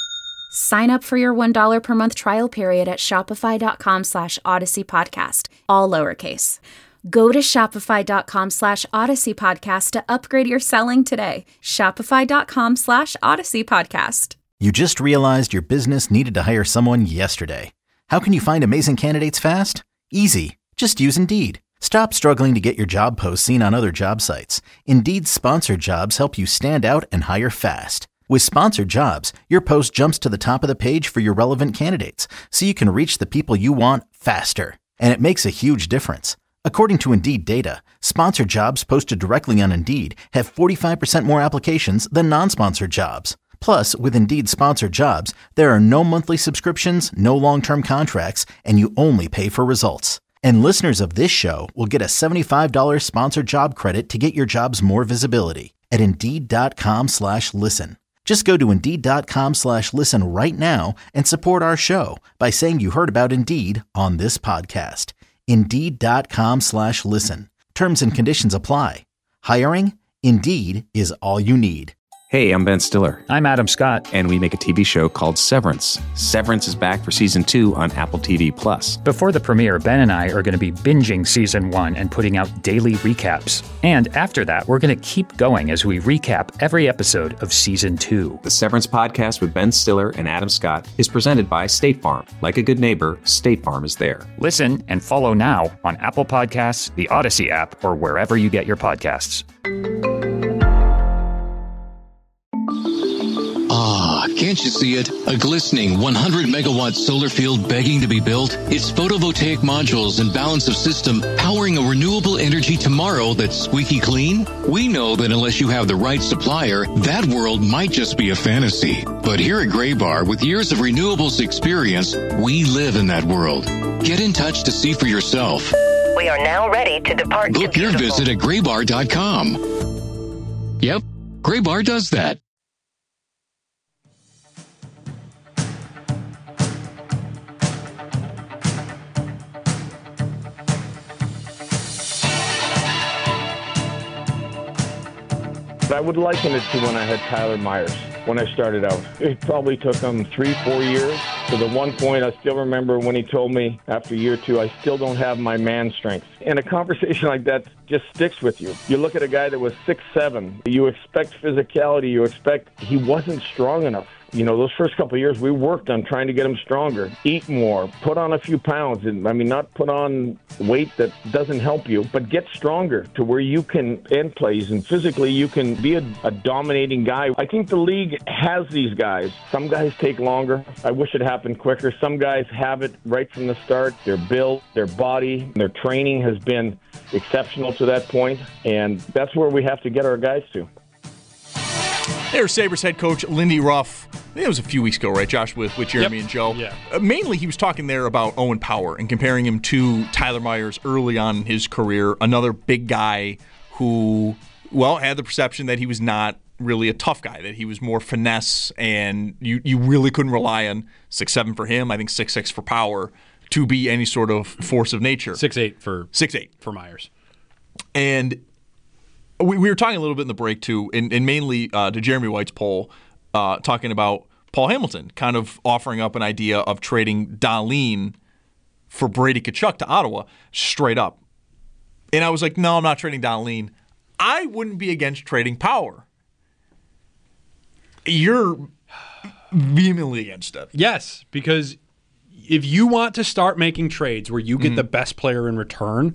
Sign up for your one dollar per month trial period at shopify.com slash Odyssey Podcast, all lowercase. Go to shopify.com slash Odyssey Podcast to upgrade your selling today. Shopify.com slash Odyssey Podcast. You just realized your business needed to hire someone yesterday. How can you find amazing candidates fast? Easy. Just use Indeed. Stop struggling to get your job posts seen on other job sites. Indeed's sponsored jobs help you stand out and hire fast. With sponsored jobs, your post jumps to the top of the page for your relevant candidates, so you can reach the people you want faster. And it makes a huge difference. According to Indeed data, sponsored jobs posted directly on Indeed have forty-five percent more applications than non-sponsored jobs. Plus, with Indeed sponsored jobs, there are no monthly subscriptions, no long-term contracts, and you only pay for results. And listeners of this show will get a seventy-five dollars sponsored job credit to get your jobs more visibility at Indeed.com slash listen. Just go to Indeed.com slash listen right now and support our show by saying you heard about Indeed on this podcast. Indeed.com slash listen. Terms and conditions apply. Hiring? Indeed is all you need. Hey, I'm Ben Stiller. I'm Adam Scott. And we make a T V show called Severance. Severance is back for season two on Apple T V Plus. Before the premiere, Ben and I are going to be binging season one and putting out daily recaps. And after that, we're going to keep going as we recap every episode of season two. The Severance podcast with Ben Stiller and Adam Scott is presented by State Farm. Like a good neighbor, State Farm is there. Listen and follow now on Apple Podcasts, the Odyssey app, or wherever you get your podcasts. Ah, can't you see it? A glistening one hundred megawatt solar field begging to be built? Its photovoltaic modules and balance of system powering a renewable energy tomorrow that's squeaky clean? We know that unless you have the right supplier, that world might just be a fantasy. But here at Graybar, with years of renewables experience, we live in that world. Get in touch to see for yourself. We are now ready to depart. Book to your visit at graybar dot com. Yep, Graybar does that. I would liken it to when I had Tyler Myers, when I started out. It probably took him three, four years. To the one point, I still remember when he told me after year two, I still don't have my man strength. And a conversation like that just sticks with you. You look at a guy that was six seven. You expect physicality. You expect he wasn't strong enough. You know, those first couple of years, we worked on trying to get him stronger, eat more, put on a few pounds. And I mean, not put on weight that doesn't help you, but get stronger to where you can end plays and physically you can be a, a dominating guy. I think the league has these guys. Some guys take longer. I wish it happened quicker. Some guys have it right from the start. Their build, their body, their training has been exceptional to that point, and that's where we have to get our guys to. There's Sabres head coach Lindy Ruff. I think it was a few weeks ago, right, Josh, with, with Jeremy yep. and Joe? Yeah. Uh, mainly, he was talking there about Owen Power and comparing him to Tyler Myers early on in his career, another big guy who, well, had the perception that he was not really a tough guy, that he was more finesse, and you, you really couldn't rely on six seven for him, I think six six for Power, to be any sort of force of nature. six eight for six eight for Myers. And we, we were talking a little bit in the break, too, and, and mainly uh, to Jeremy White's poll, uh, talking about Paul Hamilton kind of offering up an idea of trading Dahlin for Brady Tkachuk to Ottawa straight up. And I was like, no, I'm not trading Dahlin. I wouldn't be against trading Power. You're vehemently against it. Yes, because if you want to start making trades where you get Mm-hmm. the best player in return,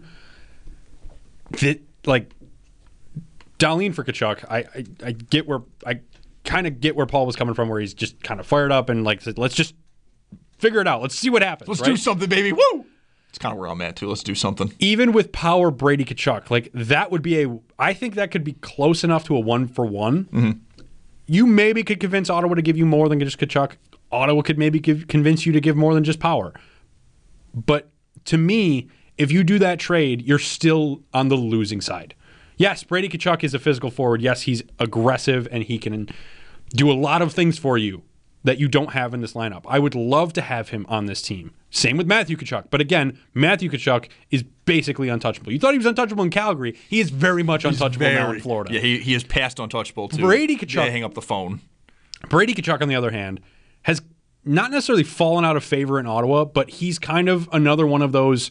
that like Dahlin for Tkachuk, I, I I get where I kind of get where Paul was coming from, where he's just kind of fired up and like said, let's just figure it out. Let's see what happens. Let's right? do something, baby. Woo! It's kind of where I'm at, too. Let's do something. Even with Power, Brady Tkachuk, like that would be a. I think that could be close enough to a one for one. Mm-hmm. You maybe could convince Ottawa to give you more than just Tkachuk. Ottawa could maybe give, convince you to give more than just Power. But to me, if you do that trade, you're still on the losing side. Yes, Brady Tkachuk is a physical forward. Yes, he's aggressive and he can do a lot of things for you that you don't have in this lineup. I would love to have him on this team. Same with Matthew Tkachuk. But again, Matthew Tkachuk is basically untouchable. You thought he was untouchable in Calgary. He is very much He's untouchable very, now in Florida. Yeah, he, he is past untouchable, too. Brady Tkachuk. Yeah, hang up the phone. Brady Tkachuk, on the other hand, has not necessarily fallen out of favor in Ottawa, but he's kind of another one of those.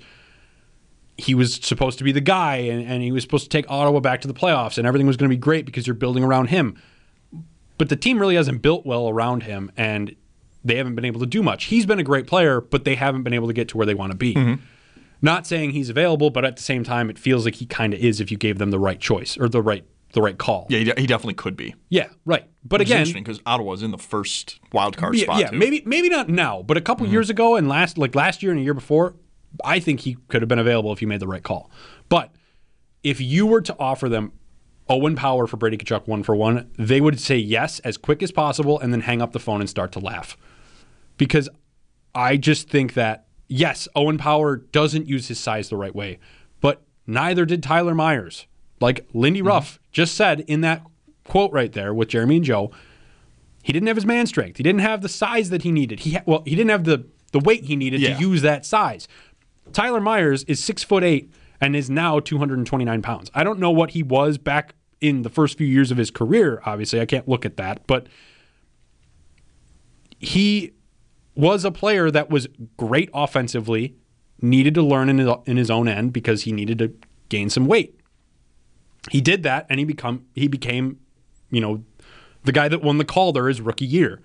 He was supposed to be the guy, and, and he was supposed to take Ottawa back to the playoffs, and everything was going to be great because you're building around him. But the team really hasn't built well around him, and they haven't been able to do much. He's been a great player, but they haven't been able to get to where they want to be. Mm-hmm. Not saying he's available, but at the same time, it feels like he kind of is if you gave them the right choice or the right the right call. Yeah, he, de- he definitely could be. Yeah, right. But Which is again, interesting because Ottawa's in the first wild card yeah, spot. yeah too. maybe maybe not now, but a couple Mm-hmm. years ago and last like last year and a year before, I think he could have been available if you made the right call. But if you were to offer them Owen Power for Brady Tkachuk one for one, they would say yes as quick as possible and then hang up the phone and start to laugh. Because I just think that, yes, Owen Power doesn't use his size the right way, but neither did Tyler Myers. Like Lindy Ruff mm-hmm. just said in that quote right there with Jeremy and Joe, he didn't have his man strength. He didn't have the size that he needed. He ha- Well, he didn't have the, the weight he needed yeah. to use that size. Tyler Myers is six foot eight and is now two hundred twenty-nine pounds. I don't know what he was back in the first few years of his career, obviously. I can't look at that, but he was a player that was great offensively, needed to learn in his, in his own end because he needed to gain some weight. He did that, and he become he became, you know, the guy that won the Calder his rookie year.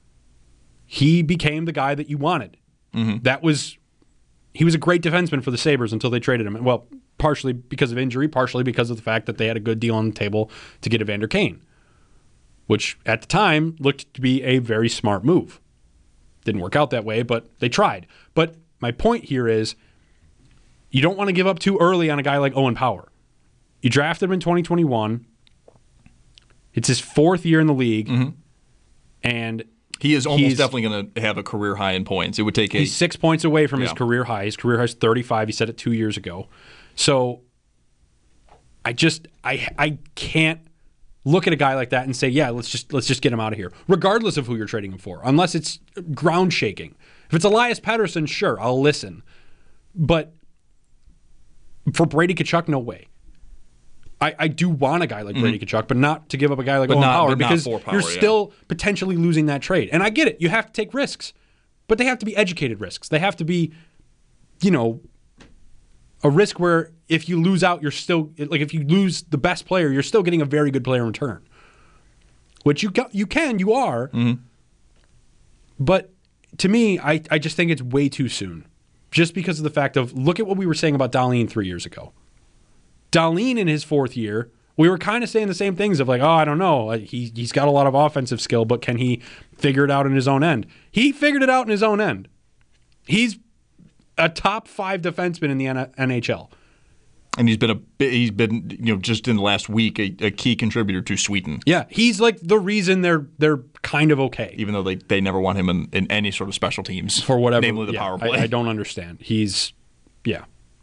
He became the guy that you wanted. Mm-hmm. That was he was a great defenseman for the Sabres until they traded him. Well, partially because of injury, partially because of the fact that they had a good deal on the table to get Evander Kane, which at the time looked to be a very smart move. Didn't work out that way, but they tried. But my point here is you don't want to give up too early on a guy like Owen Power. You drafted him in twenty twenty-one. It's his fourth year in the league. Mm-hmm. And he is almost definitely going to have a career high in points. It would take a, He's six points away from yeah. his career high. His career high is thirty-five. He said it two years ago. So I just I I can't look at a guy like that and say, yeah, let's just let's just get him out of here, regardless of who you're trading him for, unless it's ground shaking. If it's Elias Pettersson, sure, I'll listen. But for Brady Tkachuk, no way. I, I do want a guy like Brady mm-hmm. Tkachuk, but not to give up a guy like but Owen not, Power because Power, you're yeah. still potentially losing that trade. And I get it. You have to take risks, but they have to be educated risks. They have to be, you know, a risk where if you lose out, you're still, like if you lose the best player, you're still getting a very good player in return. Which you got, you can, you are. Mm-hmm. But to me, I, I just think it's way too soon. Just because of the fact of, look at what we were saying about Dahlin three years ago. Dahlin in his fourth year, we were kind of saying the same things of like, oh, I don't know. He, he's got a lot of offensive skill, but can he figure it out in his own end? He figured it out in his own end. He's a top five defenseman in the N H L. And he's been a he's been you know just in the last week a, a key contributor to Sweden. Yeah, he's like the reason they're they're kind of okay. Even though they, they never want him in, in any sort of special teams for whatever, namely the yeah, power play. I, I don't understand. He's yeah.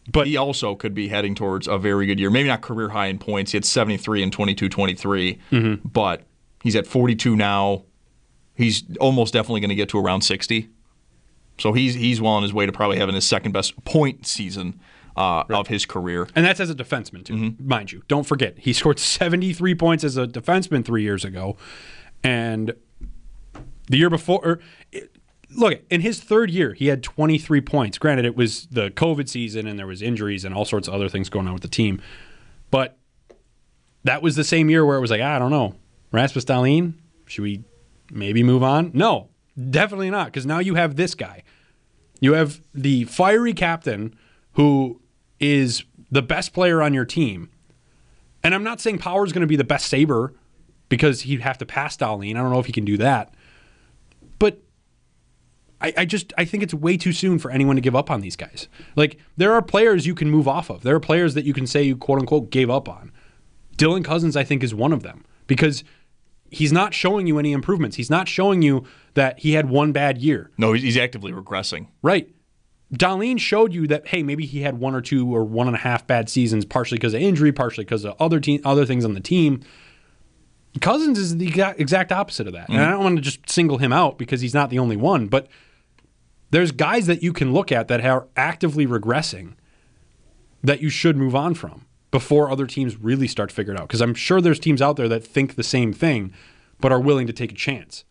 But he also could be heading towards a very good year. Maybe not career high in points. He had seventy-three and twenty-two twenty-three, Mm-hmm. but he's at forty-two now. He's almost definitely going to get to around sixty. So he's he's well on his way to probably having his second best point season uh, right. of his career. And that's as a defenseman, too, mm-hmm. mind you. Don't forget, he scored seventy-three points as a defenseman three years ago. And the year before, or, look, in his third year, he had twenty-three points. Granted, it was the COVID season and there was injuries and all sorts of other things going on with the team. But that was the same year where it was like, I don't know, Rasmus Dahlin, should we maybe move on? No, definitely not, because now you have this guy. You have the fiery captain who is the best player on your team. And I'm not saying Power's going to be the best Sabre because he'd have to pass Dahlin. I don't know if he can do that. But I, I just I think it's way too soon for anyone to give up on these guys. Like, there are players you can move off of. There are players that you can say you quote-unquote gave up on. Dylan Cozens, I think, is one of them because he's not showing you any improvements. He's not showing you that he had one bad year. No, he's actively regressing. Right. Dahlin showed you that, hey, maybe he had one or two or one and a half bad seasons, partially because of injury, partially because of other team, other things on the team. Cozens is the exact opposite of that. Mm-hmm. And I don't want to just single him out because he's not the only one, but there's guys that you can look at that are actively regressing that you should move on from before other teams really start to figure it out. Because I'm sure there's teams out there that think the same thing but are willing to take a chance.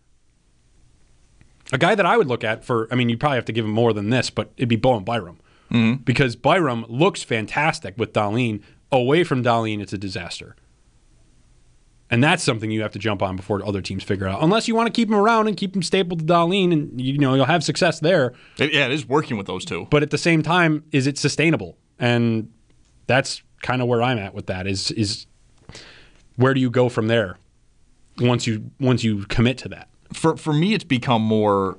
A guy that I would look at for, I mean, you probably have to give him more than this, but it'd be Bowen Byram. Mm-hmm. Because Byram looks fantastic with Dahlin. Away from Dahlin, it's a disaster. And that's something you have to jump on before other teams figure it out. Unless you want to keep him around and keep him stapled to Dahlin, and you know you'll have success there. Yeah, it is working with those two. But at the same time, is it sustainable? And that's kind of where I'm at with that. Is is where do you go from there once you once you commit to that? For for me, it's become more.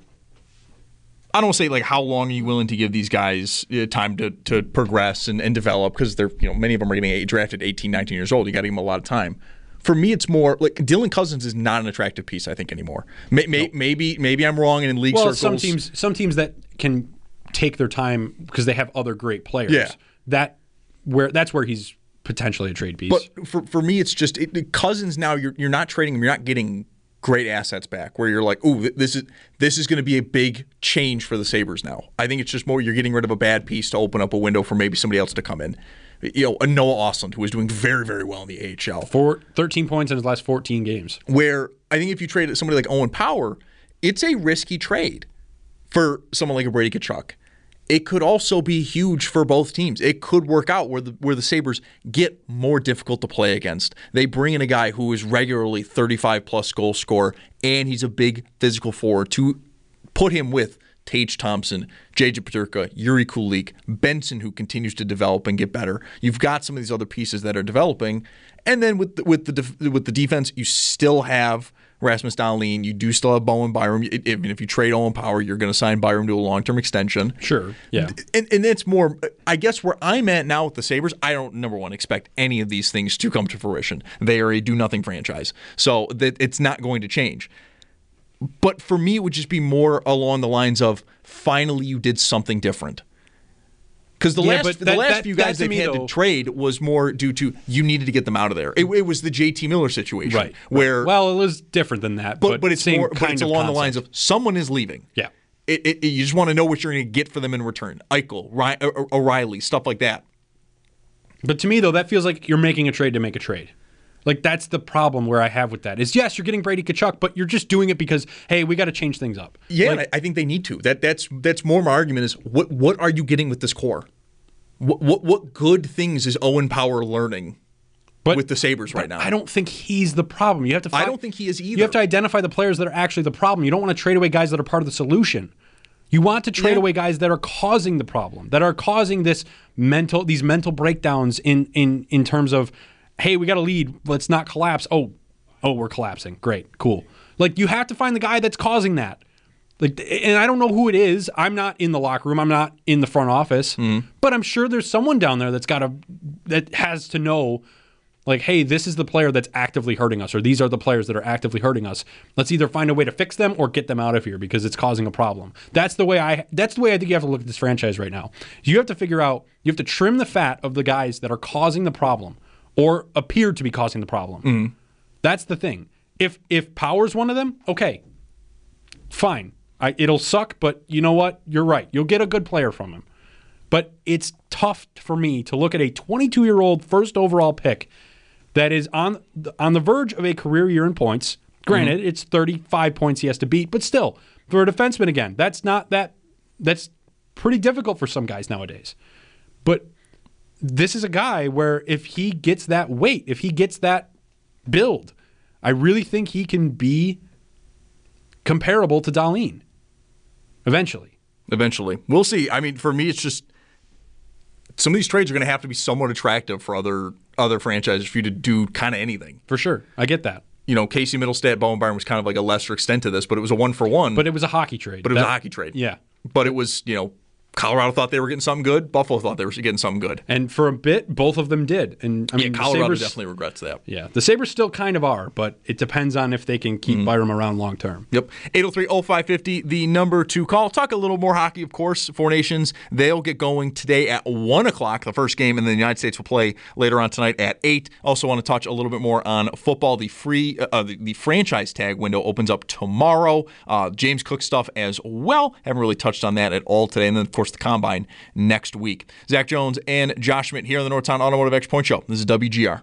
I don't want to say like how long are you willing to give these guys time to to progress and, and develop, because they're you know many of them are getting drafted eighteen, nineteen years old. You got to give them a lot of time. For me, it's more like Dylan Cozens is not an attractive piece, I think, anymore. May, may, nope. Maybe maybe I'm wrong, and in league well, circles. some teams some teams that can take their time because they have other great players. Yeah. That where that's where he's potentially a trade piece. But for for me, it's just it, Cozens now. You're you're not trading him. You're not getting great assets back. Where you're like, ooh, this is this is going to be a big change for the Sabres now. I think it's just more you're getting rid of a bad piece to open up a window for maybe somebody else to come in. You know, a Noah Ostlund, who is doing very, very well in the A H L. For thirteen points in his last fourteen games. Where I think if you trade somebody like Owen Power, it's a risky trade for someone like a Brady Tkachuk. It could also be huge for both teams. It could work out where the where the Sabres get more difficult to play against. They bring in a guy who is regularly thirty-five plus goal scorer, and he's a big physical forward to put him with Tage Thompson, J J Peterka, Yuri Kulik, Benson, who continues to develop and get better. You've got some of these other pieces that are developing, and then with the, with the def, with the defense, you still have Rasmus Dahlin. You do still have Bowen Byram. Even if you trade Owen Power, you're going to sign Byram to a long term extension. Sure, yeah, and and it's more. I guess where I'm at now with the Sabres, I don't number one expect any of these things to come to fruition. They are a do nothing franchise, so that it's not going to change. But for me, it would just be more along the lines of finally you did something different. Because the yeah, last the that, last that, few guys they've had though, to trade was more due to you needed to get them out of there. It, it was the J T Miller situation, right? Where well, it was different than that, but, but, but it's more. But it's along concept. the lines of someone is leaving. Yeah, it, it, you just want to know what you're going to get for them in return. Eichel, Ryan, O'Reilly, stuff like that. But to me, though, that feels like you're making a trade to make a trade. Like, that's the problem where I have with that is, yes, you're getting Brady Tkachuk, but you're just doing it because, hey, we got to change things up. Yeah, like, I think they need to. That that's that's more my argument is what what are you getting with this core? What what, what good things is Owen Power learning but, with the Sabres right now? I don't think he's the problem. You have to. Find, I don't think he is either. You have to identify the players that are actually the problem. You don't want to trade away guys that are part of the solution. You want to trade yeah. away guys that are causing the problem, that are causing this mental these mental breakdowns in in in terms of, hey, we got a lead. Let's not collapse. Oh, oh, we're collapsing. Great, cool. Like, you have to find the guy that's causing that. Like, and I don't know who it is. I'm not in the locker room. I'm not in the front office. Mm-hmm. But I'm sure there's someone down there that's got a that has to know Like, hey, this is the player that's actively hurting us, or these are the players that are actively hurting us. Let's either find a way to fix them or get them out of here because it's causing a problem. That's the way I that's the way I think you have to look at this franchise right now. You have to figure out, you have to trim the fat of the guys that are causing the problem or appear to be causing the problem. Mm-hmm. That's the thing. If if Power's one of them, okay, fine. I, it'll suck, but you know what? You're right. You'll get a good player from him. But it's tough for me to look at a twenty-two-year-old first overall pick that is on on the verge of a career year in points. Granted, mm-hmm. it's thirty-five points he has to beat, but still, for a defenseman again, that's not that that's pretty difficult for some guys nowadays. But this is a guy where if he gets that weight, if he gets that build, I really think he can be comparable to Dahlin eventually. Eventually. We'll see. I mean, for me, it's just some of these trades are going to have to be somewhat attractive for other other franchises for you to do kind of anything. For sure. I get that. You know, Casey Middlestat, Bowen Byram was kind of like a lesser extent to this, but it was a one for one. But it was a hockey trade. But it that, was a hockey trade. Yeah. But it was, you know, Colorado thought they were getting something good. Buffalo thought they were getting something good. And for a bit, both of them did. And I yeah, mean, Colorado Sabres, definitely regrets that. Yeah. The Sabres still kind of are, but it depends on if they can keep mm-hmm. Byram around long term. Yep. eight oh three oh five five oh, the number to call. Talk a little more hockey, of course. Four Nations, they'll get going today at one o'clock, the first game, and then the United States will play later on tonight at eight. Also want to touch a little bit more on football. The free, uh, the, the franchise tag window opens up tomorrow. Uh, James Cook stuff as well. Haven't really touched on that at all today. And then, of course, the Combine next week. Zach Jones and Josh Schmidt here on the Northtown Automotive Extra Point Show. This is W G R.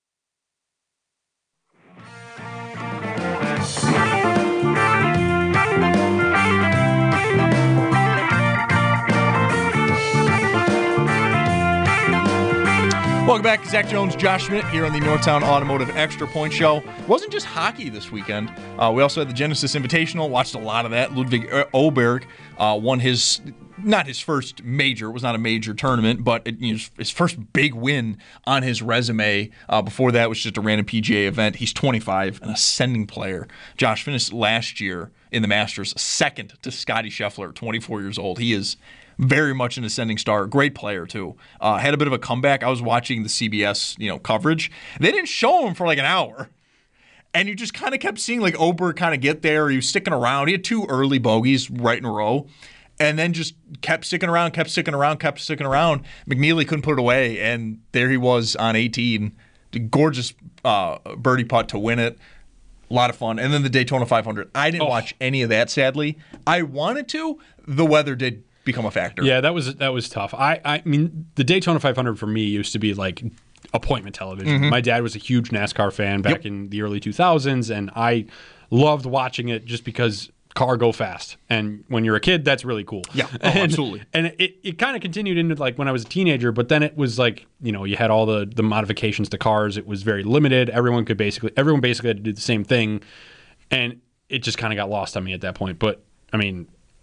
Welcome back. Zach Jones, Josh Schmidt here on the Northtown Automotive Extra Point Show. It wasn't just hockey this weekend. Uh, we also had the Genesis Invitational. Watched a lot of that. Ludwig Oberg uh, won his, not his first major. It was not a major tournament, but it, you know, his first big win on his resume. Uh, before that was just a random P G A event. He's twenty-five, an ascending player. Josh finished last year in the Masters second to Scotty Scheffler, twenty-four years old. He is very much an ascending star. Great player, too. Uh, had a bit of a comeback. I was watching the C B S you know, coverage. They didn't show him for like an hour. And you just kind of kept seeing like Oberg kind of get there. He was sticking around. He had two early bogeys right in a row. And then just kept sticking around, kept sticking around, kept sticking around. McNeely couldn't put it away. And there he was on eighteen. Gorgeous uh, birdie putt to win it. A lot of fun. And then the Daytona five hundred. I didn't oh. watch any of that, sadly. I wanted to. The weather did become a factor. Yeah, that was that was tough. I, I mean, the Daytona five hundred for me used to be like appointment television. Mm-hmm. My dad was a huge NASCAR fan back yep. in the early two thousands, and I loved watching it just because car go fast. And when you're a kid, that's really cool. Yeah, oh, and, absolutely. And it, it kind of continued into like when I was a teenager, but then it was like, you know, you had all the, the modifications to cars. It was very limited. Everyone could basically, everyone basically had to do the same thing. And it just kind of got lost on me at that point. But, I mean,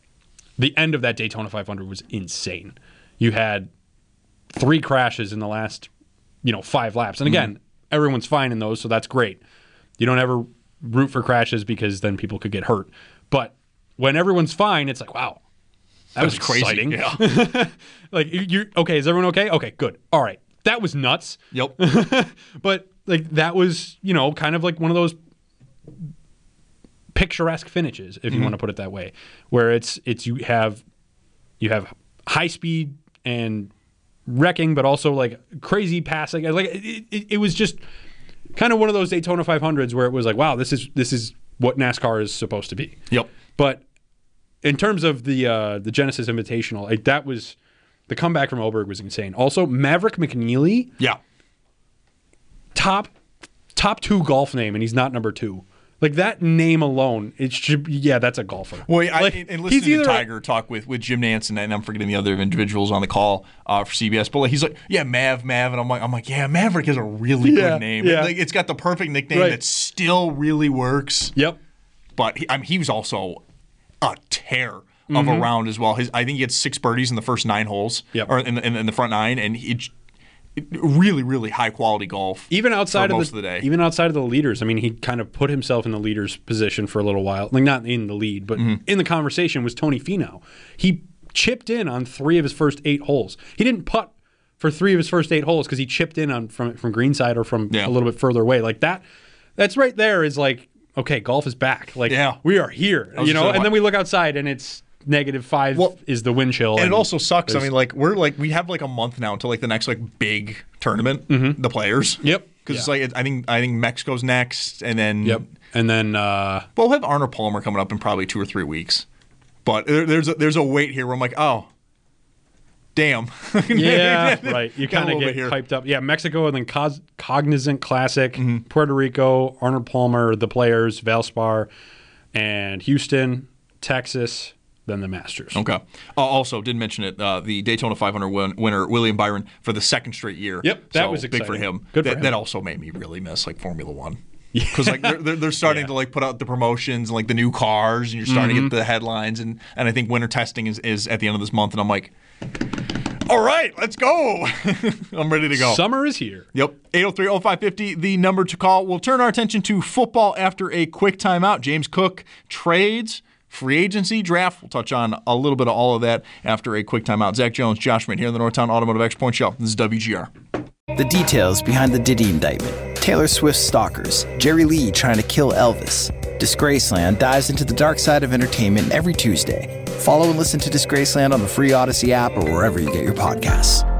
the end of that Daytona five hundred was insane. You had three crashes in the last, you know, five laps. And again, mm-hmm. everyone's fine in those, so that's great. You don't ever root for crashes because then people could get hurt. But when everyone's fine, it's like, wow, that, that was, was crazy. Exciting. Yeah. Like, you okay, is everyone okay? Okay, good. All right. That was nuts. Yep. But, like, that was, you know, kind of like one of those picturesque finishes, if you mm-hmm. want to put it that way, where it's it's you have you have high speed and wrecking, but also like crazy passing. Like it, it, it was just kind of one of those Daytona five hundreds where it was like, wow, this is this is what NASCAR is supposed to be. Yep. But in terms of the uh, the Genesis Invitational, like, that was the comeback from Oberg was insane. Also, Maverick McNeely, yeah, top top two golf name, and he's not number two. Like, that name alone, it should yeah, that's a golfer. Well, I, like, and listening to Tiger talk with, with Jim Nance, and I'm forgetting the other individuals on the call uh, for C B S, but like, he's like, yeah, Mav, Mav, and I'm like, I'm like, yeah, Maverick is a really yeah, good name. Yeah. Like, it's got the perfect nickname right. that still really works. Yep. But he, I mean, he was also a tear of mm-hmm. a round as well. His, I think he had six birdies in the first nine holes, yep. or in the, in, in the front nine, and he. Really, really high quality golf. Even outside of most the, of the day. even outside of the leaders. I mean, he kind of put himself in the leader's position for a little while. Like, not in the lead, but mm-hmm. in the conversation was Tony Finau. He chipped in on three of his first eight holes. He didn't putt for three of his first eight holes because he chipped in on from from greenside or from Yeah. a little bit further away. Like that, that's right there is like, okay, golf is back. Like Yeah. we are here, I was you know. just And like- then we look outside and it's negative five Well, is the wind chill. And it also sucks. I there's- mean, like we're like we have like a month now until like the next like big tournament, the Players. Yep. Because it's Yeah. like it, I think I think Mexico's next, and then Yep. And then uh, we'll have Arnold Palmer coming up in probably two or three weeks. But there, there's a, there's a wait here where I'm like, oh, damn. yeah, right. You Got a kind of little get bit here. hyped up. Yeah, Mexico and then Cos- Cognizant Classic, Mm-hmm. Puerto Rico, Arnold Palmer, the Players, Valspar, and Houston, Texas, then the Masters. Okay. Uh, also, didn't mention it. Uh, the Daytona five hundred win- winner William Byron for the second straight year. Yep, that So, was big for exciting. him. Good for that, him. that also made me really miss like Formula One. Because like they're, they're, they're starting Yeah. to like put out the promotions and like the new cars, and you're starting Mm-hmm. to get the headlines, and and I think winter testing is, is at the end of this month, and I'm like, all right, let's go. I'm ready to go. Summer is here. Yep. eight oh three oh five fifty, the number to call. We'll turn our attention to football after a quick timeout. James Cook trades, free agency, draft. We'll touch on a little bit of all of that after a quick timeout. Zach Jones, Josh Schmidt here on the Northtown Automotive Extra Point Show. This is W G R. The details behind the Diddy indictment. Taylor Swift's stalkers. Jerry Lee trying to kill Elvis. Disgraceland dives into the dark side of entertainment every Tuesday. Follow and listen to Disgraceland on the free Odyssey app or wherever you get your podcasts.